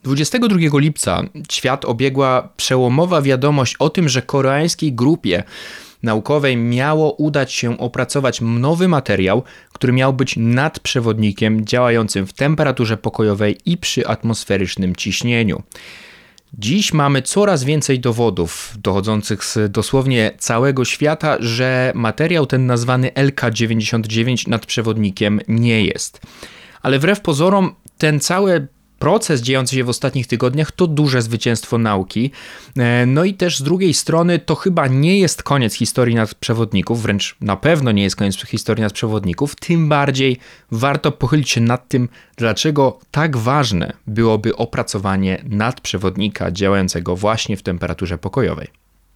22 lipca świat obiegła przełomowa wiadomość o tym, że koreańskiej grupie naukowej miało udać się opracować nowy materiał, który miał być nadprzewodnikiem działającym w temperaturze pokojowej i przy atmosferycznym ciśnieniu. Dziś mamy coraz więcej dowodów dochodzących z dosłownie całego świata, że materiał ten nazwany LK99 nadprzewodnikiem nie jest. Ale wbrew pozorom ten cały proces dziejący się w ostatnich tygodniach to duże zwycięstwo nauki. No i też z drugiej strony to chyba nie jest koniec historii nadprzewodników, wręcz na pewno nie jest koniec historii nadprzewodników, tym bardziej warto pochylić się nad tym, dlaczego tak ważne byłoby opracowanie nadprzewodnika działającego właśnie w temperaturze pokojowej.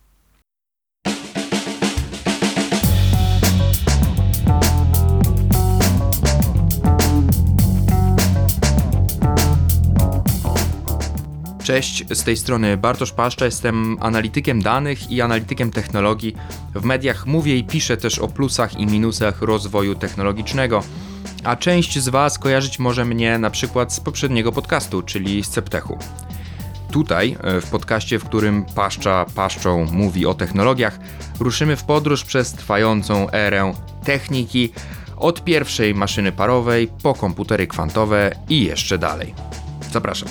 Cześć, z tej strony Bartosz Paszcza, jestem analitykiem danych i analitykiem technologii. W mediach mówię i piszę też o plusach i minusach rozwoju technologicznego, a część z Was kojarzyć może mnie na przykład z poprzedniego podcastu, czyli z Ceptechu. Tutaj, w podcaście, w którym Paszcza paszczą mówi o technologiach, ruszymy w podróż przez trwającą erę techniki, od pierwszej maszyny parowej po komputery kwantowe i jeszcze dalej. Zapraszam.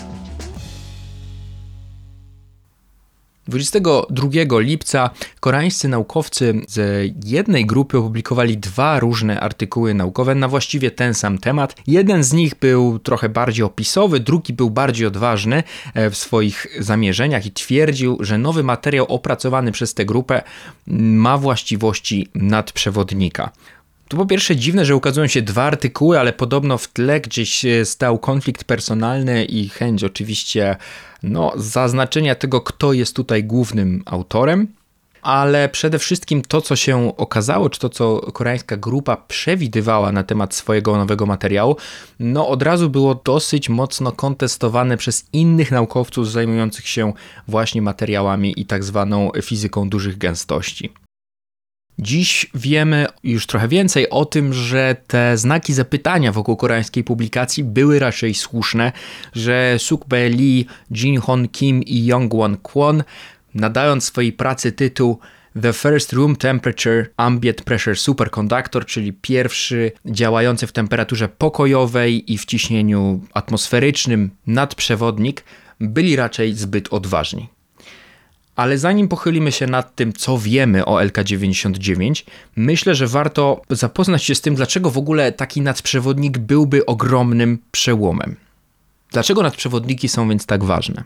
22 lipca koreańscy naukowcy z jednej grupy opublikowali 2 różne artykuły naukowe na właściwie ten sam temat. Jeden z nich był trochę bardziej opisowy, drugi był bardziej odważny w swoich zamierzeniach i twierdził, że nowy materiał opracowany przez tę grupę ma właściwości nadprzewodnika. To po pierwsze dziwne, że ukazują się 2 artykuły, ale podobno w tle gdzieś stał konflikt personalny i chęć oczywiście zaznaczenia tego, kto jest tutaj głównym autorem. Ale przede wszystkim to, co się okazało, czy to, co koreańska grupa przewidywała na temat swojego nowego materiału, od razu było dosyć mocno kontestowane przez innych naukowców zajmujących się właśnie materiałami i tak zwaną fizyką dużych gęstości. Dziś wiemy już trochę więcej o tym, że te znaki zapytania wokół koreańskiej publikacji były raczej słuszne, że Suk-bae Lee, Jin-hon Kim i Young-won Kwon, nadając swojej pracy tytuł The First Room Temperature Ambient Pressure Superconductor, czyli pierwszy działający w temperaturze pokojowej i w ciśnieniu atmosferycznym nadprzewodnik, byli raczej zbyt odważni. Ale zanim pochylimy się nad tym, co wiemy o LK99, myślę, że warto zapoznać się z tym, dlaczego w ogóle taki nadprzewodnik byłby ogromnym przełomem. Dlaczego nadprzewodniki są więc tak ważne?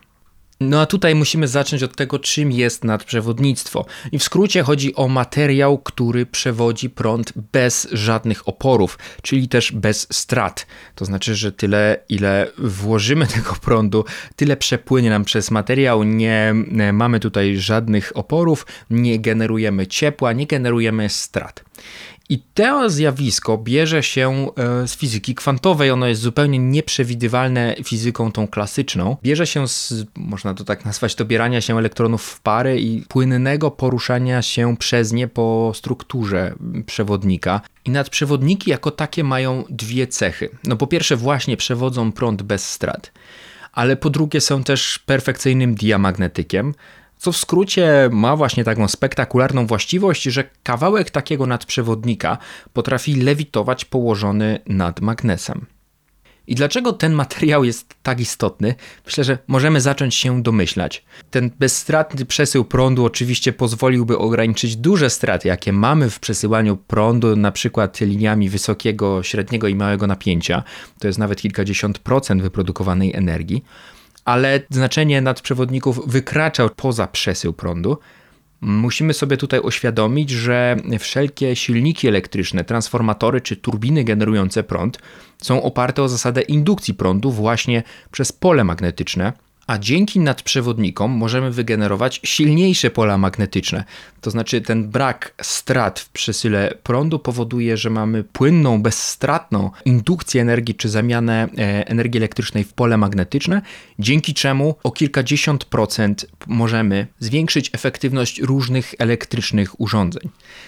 A tutaj musimy zacząć od tego, czym jest nadprzewodnictwo. I w skrócie chodzi o materiał, który przewodzi prąd bez żadnych oporów, czyli też bez strat. To znaczy, że tyle, ile włożymy tego prądu, tyle przepłynie nam przez materiał. Nie mamy tutaj żadnych oporów, nie generujemy ciepła, nie generujemy strat. I to zjawisko bierze się z fizyki kwantowej, ono jest zupełnie nieprzewidywalne fizyką tą klasyczną. Bierze się z, można to tak nazwać, dobierania się elektronów w pary i płynnego poruszania się przez nie po strukturze przewodnika. I nadprzewodniki jako takie mają 2 cechy. Po pierwsze właśnie przewodzą prąd bez strat, ale po drugie są też perfekcyjnym diamagnetykiem, co w skrócie ma właśnie taką spektakularną właściwość, że kawałek takiego nadprzewodnika potrafi lewitować położony nad magnesem. I dlaczego ten materiał jest tak istotny? Myślę, że możemy zacząć się domyślać. Ten bezstratny przesył prądu oczywiście pozwoliłby ograniczyć duże straty, jakie mamy w przesyłaniu prądu, na przykład liniami wysokiego, średniego i małego napięcia. To jest nawet kilkadziesiąt procent wyprodukowanej energii. Ale znaczenie nadprzewodników wykracza poza przesył prądu. Musimy sobie tutaj uświadomić, że wszelkie silniki elektryczne, transformatory czy turbiny generujące prąd są oparte o zasadę indukcji prądu właśnie przez pole magnetyczne, a dzięki nadprzewodnikom możemy wygenerować silniejsze pola magnetyczne. To znaczy ten brak strat w przesyle prądu powoduje, że mamy płynną, bezstratną indukcję energii czy zamianę energii elektrycznej w pole magnetyczne, dzięki czemu o kilkadziesiąt procent możemy zwiększyć efektywność różnych elektrycznych urządzeń.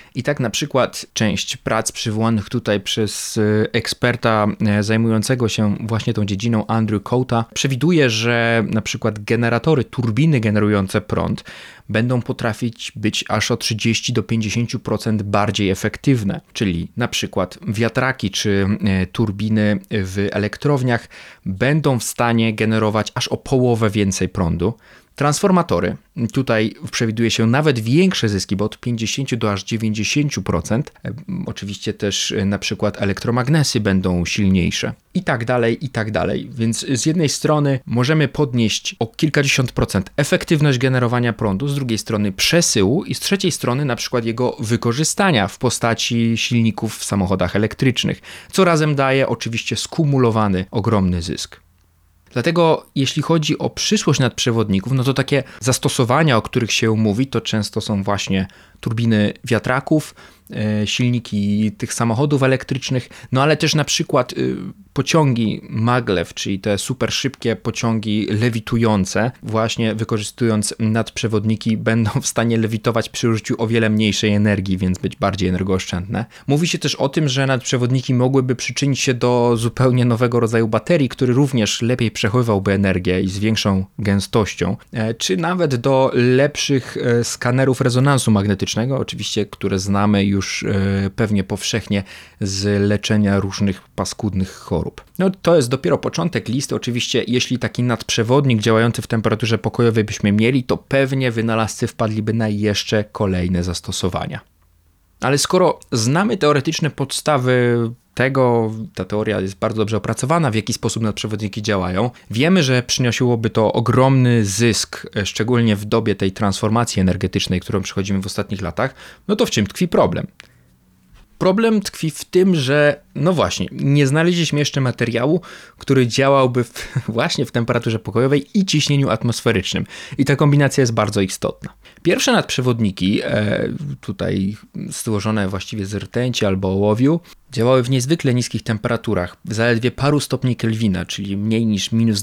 I tak na przykład część prac przywołanych tutaj przez eksperta zajmującego się właśnie tą dziedziną Andrew Coata przewiduje, że na przykład generatory, turbiny generujące prąd będą potrafić być aż o 30 do 50% bardziej efektywne, czyli na przykład wiatraki czy turbiny w elektrowniach będą w stanie generować aż o połowę więcej prądu. Transformatory, tutaj przewiduje się nawet większe zyski, bo od 50 do aż 90%. Oczywiście też na przykład elektromagnesy będą silniejsze i tak dalej, i tak dalej. Więc z jednej strony możemy podnieść o kilkadziesiąt procent efektywność generowania prądu, z drugiej strony przesyłu i z trzeciej strony na przykład jego wykorzystania w postaci silników w samochodach elektrycznych, co razem daje oczywiście skumulowany ogromny zysk. Dlatego jeśli chodzi o przyszłość nadprzewodników, no to takie zastosowania, o których się mówi, to często są właśnie turbiny wiatraków, silniki tych samochodów elektrycznych, no ale też na przykład pociągi maglev, czyli te super szybkie pociągi lewitujące, właśnie wykorzystując nadprzewodniki, będą w stanie lewitować przy użyciu o wiele mniejszej energii, więc być bardziej energooszczędne. Mówi się też o tym, że nadprzewodniki mogłyby przyczynić się do zupełnie nowego rodzaju baterii, który również lepiej przechowywałby energię i z większą gęstością, czy nawet do lepszych skanerów rezonansu magnetycznego, oczywiście, które znamy już pewnie powszechnie z leczenia różnych paskudnych chorób. No to jest dopiero początek listy. Oczywiście, jeśli taki nadprzewodnik działający w temperaturze pokojowej byśmy mieli, to pewnie wynalazcy wpadliby na jeszcze kolejne zastosowania. Ale skoro znamy teoretyczne podstawy tego, ta teoria jest bardzo dobrze opracowana, w jaki sposób nadprzewodniki działają, wiemy, że przyniosłoby to ogromny zysk, szczególnie w dobie tej transformacji energetycznej, którą przechodzimy w ostatnich latach, no to w czym tkwi problem? Problem tkwi w tym, że no właśnie, nie znaleźliśmy jeszcze materiału, który działałby właśnie w temperaturze pokojowej i ciśnieniu atmosferycznym. I ta kombinacja jest bardzo istotna. Pierwsze nadprzewodniki, tutaj stworzone właściwie z rtęci albo ołowiu, działały w niezwykle niskich temperaturach, zaledwie paru stopni Kelwina, czyli mniej niż minus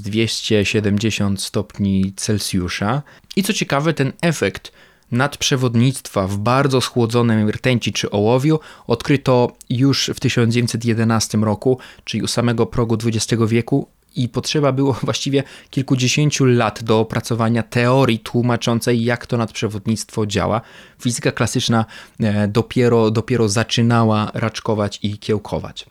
270 stopni Celsjusza. I co ciekawe, ten efekt nadprzewodnictwa w bardzo schłodzonej rtęci czy ołowiu odkryto już w 1911 roku, czyli u samego progu XX wieku, i potrzeba było właściwie kilkudziesięciu lat do opracowania teorii tłumaczącej, jak to nadprzewodnictwo działa. Fizyka klasyczna dopiero zaczynała raczkować i kiełkować.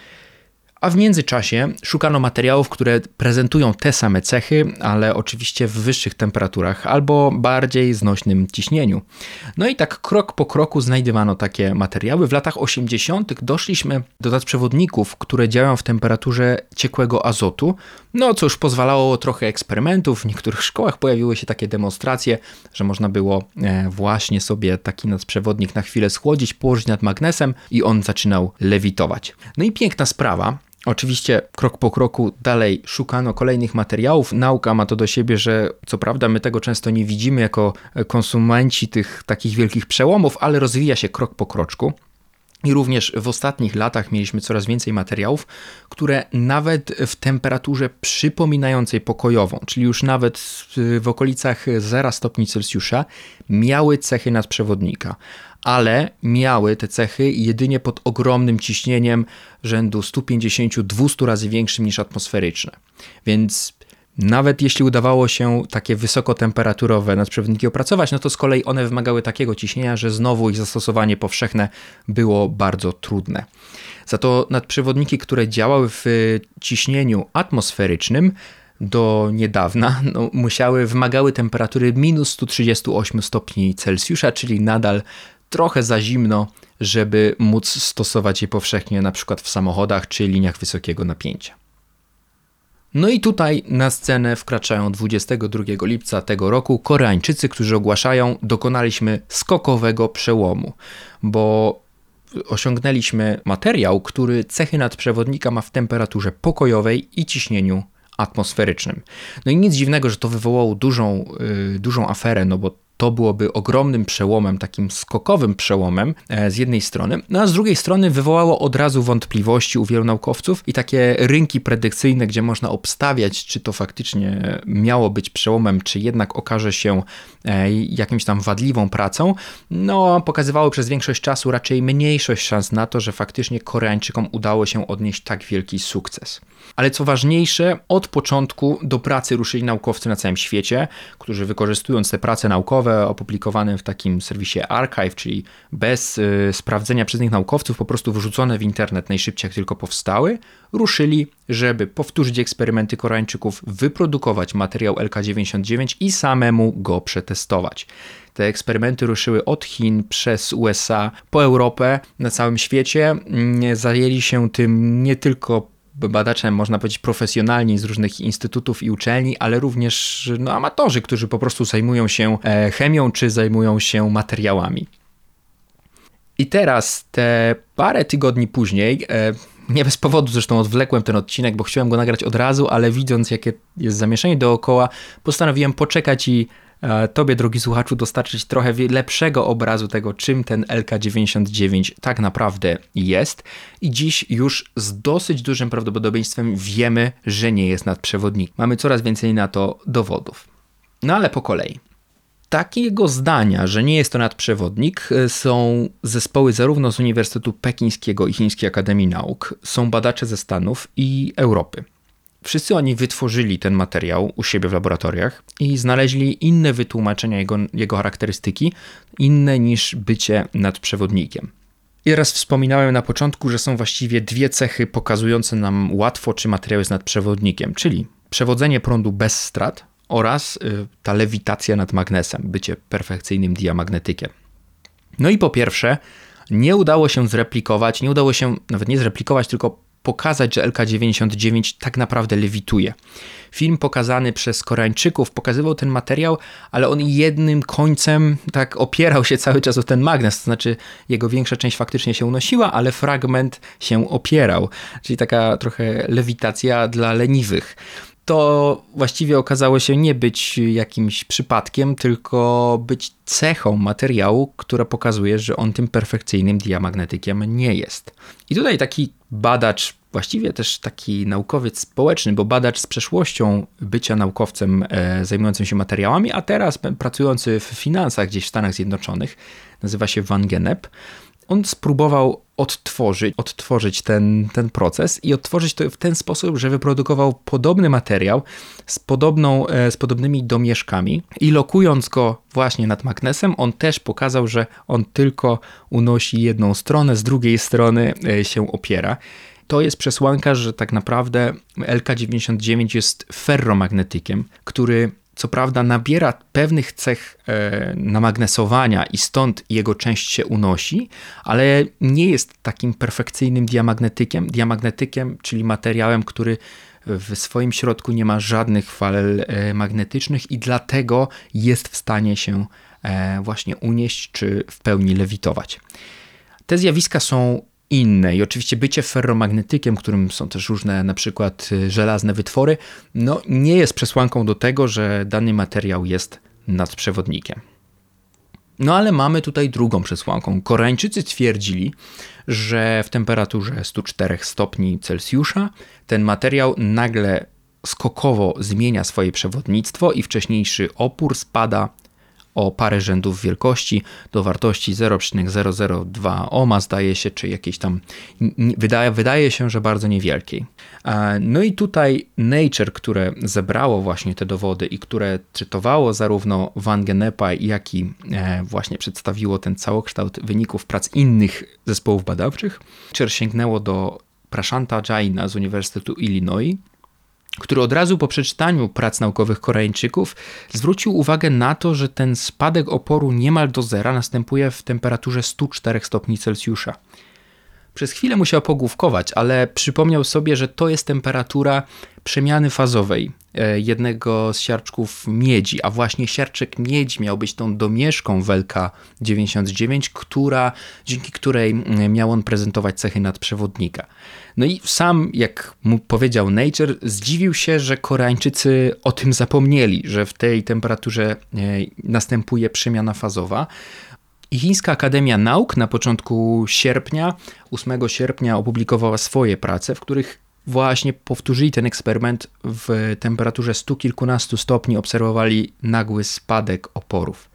A w międzyczasie szukano materiałów, które prezentują te same cechy, ale oczywiście w wyższych temperaturach albo bardziej znośnym ciśnieniu. No i tak krok po kroku znajdywano takie materiały. W latach 80. doszliśmy do nadprzewodników, które działają w temperaturze ciekłego azotu, no co już pozwalało trochę eksperymentów. W niektórych szkołach pojawiły się takie demonstracje, że można było właśnie sobie taki nadprzewodnik na chwilę schłodzić, położyć nad magnesem i on zaczynał lewitować. No i piękna sprawa. Oczywiście krok po kroku dalej szukano kolejnych materiałów. Nauka ma to do siebie, że co prawda my tego często nie widzimy jako konsumenci tych takich wielkich przełomów, ale rozwija się krok po kroczku. I również w ostatnich latach mieliśmy coraz więcej materiałów, które nawet w temperaturze przypominającej pokojową, czyli już nawet w okolicach 0 stopni Celsjusza, miały cechy nadprzewodnika. Ale miały te cechy jedynie pod ogromnym ciśnieniem rzędu 150-200 razy większym niż atmosferyczne. Więc nawet jeśli udawało się takie wysokotemperaturowe nadprzewodniki opracować, no to z kolei one wymagały takiego ciśnienia, że znowu ich zastosowanie powszechne było bardzo trudne. Za to nadprzewodniki, które działały w ciśnieniu atmosferycznym, do niedawna wymagały temperatury minus 138 stopni Celsjusza, czyli nadal trochę za zimno, żeby móc stosować je powszechnie na przykład w samochodach czy liniach wysokiego napięcia. No i tutaj na scenę wkraczają 22 lipca tego roku Koreańczycy, którzy ogłaszają: dokonaliśmy skokowego przełomu, bo osiągnęliśmy materiał, który cechy nadprzewodnika ma w temperaturze pokojowej i ciśnieniu atmosferycznym. No i nic dziwnego, że to wywołało dużą aferę, no bo to byłoby ogromnym przełomem, takim skokowym przełomem z jednej strony, no a z drugiej strony wywołało od razu wątpliwości u wielu naukowców i takie rynki predykcyjne, gdzie można obstawiać, czy to faktycznie miało być przełomem, czy jednak okaże się jakimś tam wadliwą pracą, no pokazywały przez większość czasu raczej mniejszość szans na to, że faktycznie Koreańczykom udało się odnieść tak wielki sukces. Ale co ważniejsze, od początku do pracy ruszyli naukowcy na całym świecie, którzy wykorzystując te prace naukowe opublikowane w takim serwisie Archive, czyli bez sprawdzenia przez nich naukowców, po prostu wrzucone w internet najszybciej jak tylko powstały, ruszyli, żeby powtórzyć eksperymenty Koreańczyków, wyprodukować materiał LK-99 i samemu go przetestować. Te eksperymenty ruszyły od Chin przez USA po Europę, na całym świecie. Zajęli się tym nie tylko badacze, można powiedzieć, profesjonalni z różnych instytutów i uczelni, ale również amatorzy, którzy po prostu zajmują się chemią czy zajmują się materiałami. I teraz, te parę tygodni później, nie bez powodu zresztą odwlekłem ten odcinek, bo chciałem go nagrać od razu, ale widząc, jakie jest zamieszanie dookoła, postanowiłem poczekać i tobie, drogi słuchaczu, dostarczyć trochę lepszego obrazu tego, czym ten LK-99 tak naprawdę jest. I dziś już z dosyć dużym prawdopodobieństwem wiemy, że nie jest nadprzewodnik. Mamy coraz więcej na to dowodów. No ale po kolei. Takiego zdania, że nie jest to nadprzewodnik, są zespoły zarówno z Uniwersytetu Pekińskiego i Chińskiej Akademii Nauk, są badacze ze Stanów i Europy. Wszyscy oni wytworzyli ten materiał u siebie w laboratoriach i znaleźli inne wytłumaczenia jego charakterystyki, inne niż bycie nadprzewodnikiem. I raz wspominałem na początku, że są właściwie dwie cechy pokazujące nam łatwo, czy materiał jest nadprzewodnikiem, czyli przewodzenie prądu bez strat oraz ta lewitacja nad magnesem, bycie perfekcyjnym diamagnetykiem. No i po pierwsze, nie udało się nawet nie zreplikować, tylko pokazać, że LK-99 tak naprawdę lewituje. Film pokazany przez Koreańczyków pokazywał ten materiał, ale on jednym końcem tak opierał się cały czas o ten magnes, to znaczy jego większa część faktycznie się unosiła, ale fragment się opierał, czyli taka trochę lewitacja dla leniwych. To właściwie okazało się nie być jakimś przypadkiem, tylko być cechą materiału, która pokazuje, że on tym perfekcyjnym diamagnetykiem nie jest. I tutaj taki badacz, właściwie też taki naukowiec społeczny, bo badacz z przeszłością bycia naukowcem zajmującym się materiałami, a teraz pracujący w finansach gdzieś w Stanach Zjednoczonych, nazywa się Van Gennep. On spróbował odtworzyć ten proces i odtworzyć to w ten sposób, że wyprodukował podobny materiał z podobnymi domieszkami i lokując go właśnie nad magnesem, on też pokazał, że on tylko unosi jedną stronę, z drugiej strony się opiera. To jest przesłanka, że tak naprawdę LK-99 jest ferromagnetykiem, który co prawda nabiera pewnych cech namagnesowania i stąd jego część się unosi, ale nie jest takim perfekcyjnym diamagnetykiem, czyli materiałem, który w swoim środku nie ma żadnych fal magnetycznych i dlatego jest w stanie się właśnie unieść czy w pełni lewitować. Te zjawiska są inne i oczywiście bycie ferromagnetykiem, którym są też różne na przykład żelazne wytwory, nie jest przesłanką do tego, że dany materiał jest nadprzewodnikiem. Ale mamy tutaj drugą przesłanką. Koreańczycy twierdzili, że w temperaturze 104 stopni Celsjusza ten materiał nagle skokowo zmienia swoje przewodnictwo i wcześniejszy opór spada o parę rzędów wielkości do wartości 0,002 ohma, zdaje się, czy jakieś tam, wydaje się, że bardzo niewielkiej. No i tutaj Nature, które zebrało właśnie te dowody i które cytowało zarówno Van Gennepa, jak i właśnie przedstawiło ten całokształt wyników prac innych zespołów badawczych, sięgnęło do Prashanta Jaina z Uniwersytetu Illinois, który od razu po przeczytaniu prac naukowych Koreańczyków zwrócił uwagę na to, że ten spadek oporu niemal do zera następuje w temperaturze 104 stopni Celsjusza. Przez chwilę musiał pogłówkować, ale przypomniał sobie, że to jest temperatura przemiany fazowej jednego z siarczków miedzi, a właśnie siarczek miedzi miał być tą domieszką w LK99, dzięki której miał on prezentować cechy nadprzewodnika. No i sam, jak mu powiedział Nature, zdziwił się, że Koreańczycy o tym zapomnieli, że w tej temperaturze następuje przemiana fazowa. I Chińska Akademia Nauk na początku sierpnia, 8 sierpnia opublikowała swoje prace, w których właśnie powtórzyli ten eksperyment w temperaturze 100 kilkunastu stopni, obserwowali nagły spadek oporów.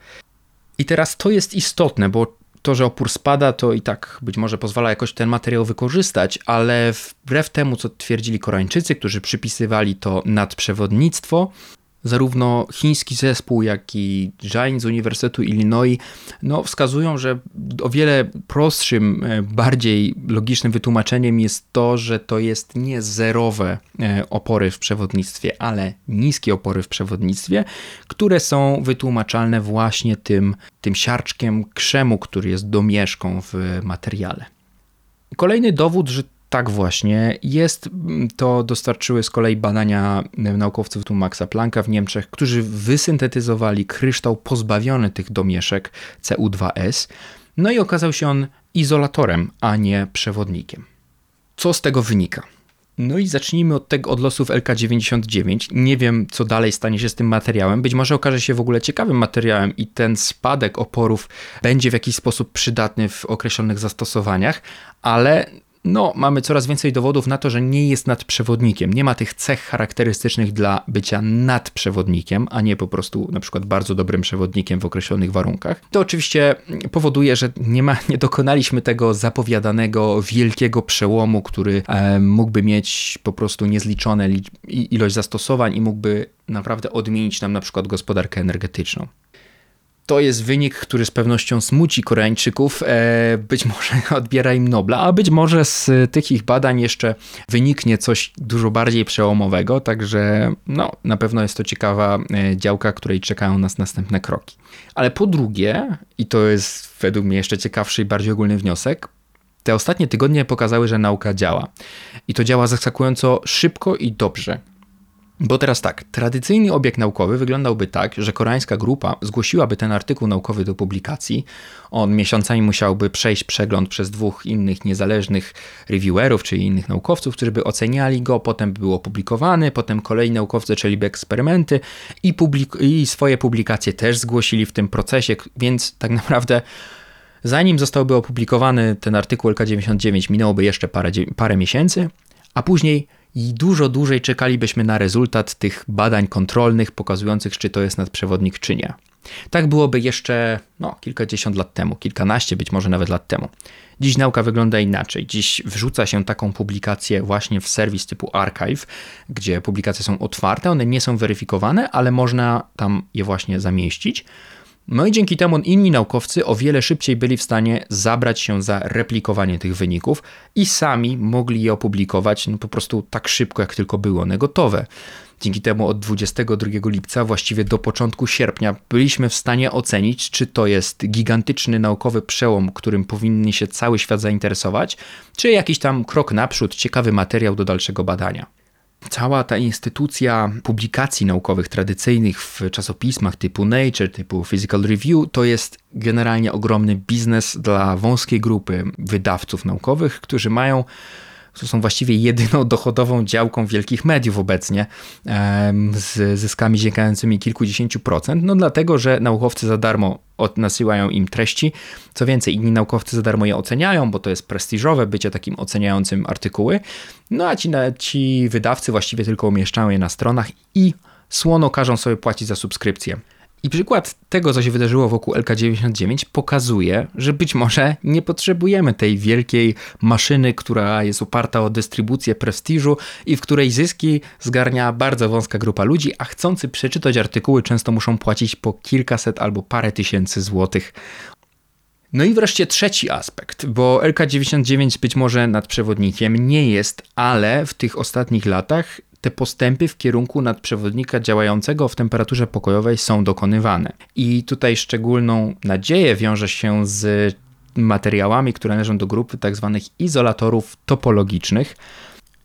I teraz to jest istotne, bo to, że opór spada, to i tak być może pozwala jakoś ten materiał wykorzystać, ale wbrew temu, co twierdzili Koreańczycy, którzy przypisywali to nadprzewodnictwo, zarówno chiński zespół, jak i Zhang z Uniwersytetu Illinois wskazują, że o wiele prostszym, bardziej logicznym wytłumaczeniem jest to, że to jest nie zerowe opory w przewodnictwie, ale niskie opory w przewodnictwie, które są wytłumaczalne właśnie tym siarczkiem krzemu, który jest domieszką w materiale. Kolejny dowód, że tak właśnie jest, to dostarczyły z kolei badania naukowców tu Maxa Plancka w Niemczech, którzy wysyntetyzowali kryształ pozbawiony tych domieszek Cu2s. No i okazał się on izolatorem, a nie przewodnikiem. Co z tego wynika? No i zacznijmy od losów LK99. Nie wiem, co dalej stanie się z tym materiałem. Być może okaże się w ogóle ciekawym materiałem i ten spadek oporów będzie w jakiś sposób przydatny w określonych zastosowaniach, ale mamy coraz więcej dowodów na to, że nie jest nadprzewodnikiem. Nie ma tych cech charakterystycznych dla bycia nadprzewodnikiem, a nie po prostu na przykład bardzo dobrym przewodnikiem w określonych warunkach. To oczywiście powoduje, że nie dokonaliśmy tego zapowiadanego wielkiego przełomu, który mógłby mieć po prostu niezliczone ilość zastosowań i mógłby naprawdę odmienić nam na przykład gospodarkę energetyczną. To jest wynik, który z pewnością smuci Koreańczyków, być może odbiera im Nobla, a być może z tych ich badań jeszcze wyniknie coś dużo bardziej przełomowego, także na pewno jest to ciekawa działka, której czekają nas następne kroki. Ale po drugie, i to jest według mnie jeszcze ciekawszy i bardziej ogólny wniosek, te ostatnie tygodnie pokazały, że nauka działa. I to działa zaskakująco szybko i dobrze. Bo teraz tak, tradycyjny obieg naukowy wyglądałby tak, że koreańska grupa zgłosiłaby ten artykuł naukowy do publikacji. On miesiącami musiałby przejść przegląd przez 2 innych niezależnych reviewerów, czyli innych naukowców, którzy by oceniali go, potem by był opublikowany, potem kolejni naukowcy zaczęliby eksperymenty i swoje publikacje też zgłosili w tym procesie, więc tak naprawdę zanim zostałby opublikowany ten artykuł LK99 minęłoby jeszcze parę miesięcy, a później i dużo dłużej czekalibyśmy na rezultat tych badań kontrolnych pokazujących, czy to jest nadprzewodnik, czy nie. Tak byłoby jeszcze kilkadziesiąt lat temu, kilkanaście być może nawet lat temu. Dziś nauka wygląda inaczej. Dziś wrzuca się taką publikację właśnie w serwis typu Archive, gdzie publikacje są otwarte, one nie są weryfikowane, ale można tam je właśnie zamieścić. No i dzięki temu inni naukowcy o wiele szybciej byli w stanie zabrać się za replikowanie tych wyników i sami mogli je opublikować po prostu tak szybko, jak tylko były one gotowe. Dzięki temu od 22 lipca, właściwie do początku sierpnia, byliśmy w stanie ocenić, czy to jest gigantyczny naukowy przełom, którym powinien się cały świat zainteresować, czy jakiś tam krok naprzód, ciekawy materiał do dalszego badania. Cała ta instytucja publikacji naukowych tradycyjnych w czasopismach typu Nature, typu Physical Review, to jest generalnie ogromny biznes dla wąskiej grupy wydawców naukowych, którzy są właściwie jedyną dochodową działką wielkich mediów obecnie, z zyskami sięgającymi kilkudziesięciu procent, dlatego, że naukowcy za darmo nasyłają im treści. Co więcej, inni naukowcy za darmo je oceniają, bo to jest prestiżowe bycie takim oceniającym artykuły, a ci wydawcy właściwie tylko umieszczają je na stronach i słono każą sobie płacić za subskrypcję. I przykład tego, co się wydarzyło wokół LK99 pokazuje, że być może nie potrzebujemy tej wielkiej maszyny, która jest oparta o dystrybucję prestiżu i w której zyski zgarnia bardzo wąska grupa ludzi, a chcący przeczytać artykuły często muszą płacić po kilkaset albo parę tysięcy złotych. No i wreszcie trzeci aspekt, bo LK99 być może nadprzewodnikiem nie jest, ale w tych ostatnich latach te postępy w kierunku nadprzewodnika działającego w temperaturze pokojowej są dokonywane. I tutaj szczególną nadzieję wiąże się z materiałami, które należą do grupy tzw. izolatorów topologicznych.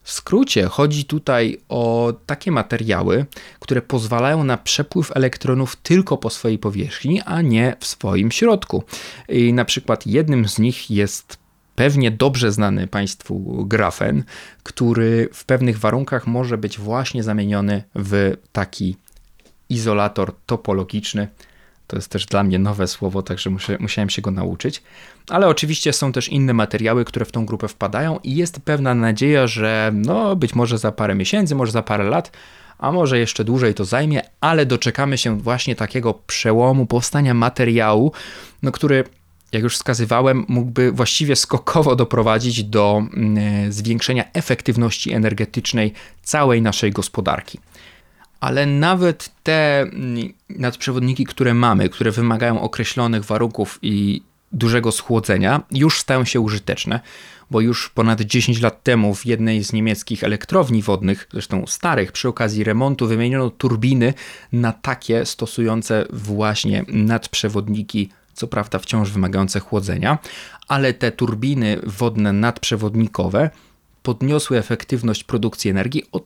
W skrócie chodzi tutaj o takie materiały, które pozwalają na przepływ elektronów tylko po swojej powierzchni, a nie w swoim środku. I na przykład jednym z nich jest pewnie dobrze znany Państwu grafen, który w pewnych warunkach może być właśnie zamieniony w taki izolator topologiczny. To jest też dla mnie nowe słowo, także musiałem się go nauczyć. Ale oczywiście są też inne materiały, które w tą grupę wpadają i jest pewna nadzieja, że być może za parę miesięcy, może za parę lat, a może jeszcze dłużej to zajmie, ale doczekamy się właśnie takiego przełomu powstania materiału, który, jak już wskazywałem, mógłby właściwie skokowo doprowadzić do zwiększenia efektywności energetycznej całej naszej gospodarki. Ale nawet te nadprzewodniki, które mamy, które wymagają określonych warunków i dużego schłodzenia, już stają się użyteczne, bo już ponad 10 lat temu w jednej z niemieckich elektrowni wodnych, zresztą starych, przy okazji remontu wymieniono turbiny na takie stosujące właśnie nadprzewodniki, co prawda wciąż wymagające chłodzenia, ale te turbiny wodne nadprzewodnikowe podniosły efektywność produkcji energii o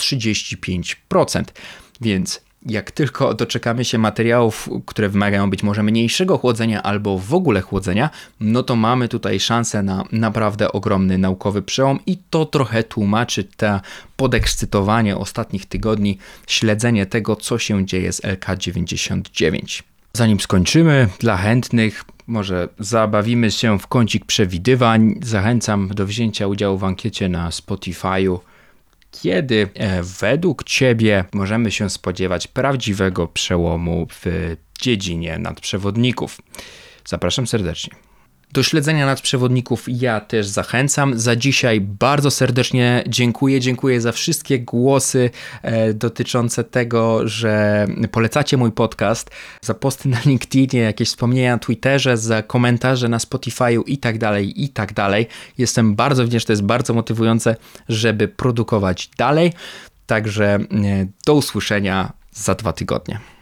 35%. Więc jak tylko doczekamy się materiałów, które wymagają być może mniejszego chłodzenia albo w ogóle chłodzenia, to mamy tutaj szansę na naprawdę ogromny naukowy przełom i to trochę tłumaczy to podekscytowanie ostatnich tygodni, śledzenie tego, co się dzieje z LK99. Zanim skończymy, dla chętnych może zabawimy się w kącik przewidywań. Zachęcam do wzięcia udziału w ankiecie na Spotify'u. Kiedy według Ciebie możemy się spodziewać prawdziwego przełomu w dziedzinie nadprzewodników? Zapraszam serdecznie. Do śledzenia nadprzewodników ja też zachęcam. Za dzisiaj bardzo serdecznie dziękuję. Dziękuję za wszystkie głosy dotyczące tego, że polecacie mój podcast, za posty na LinkedInie, jakieś wspomnienia na Twitterze, za komentarze na Spotify'u i tak dalej. Jestem bardzo wdzięczny, to jest bardzo motywujące, żeby produkować dalej. Także do usłyszenia za 2 tygodnie.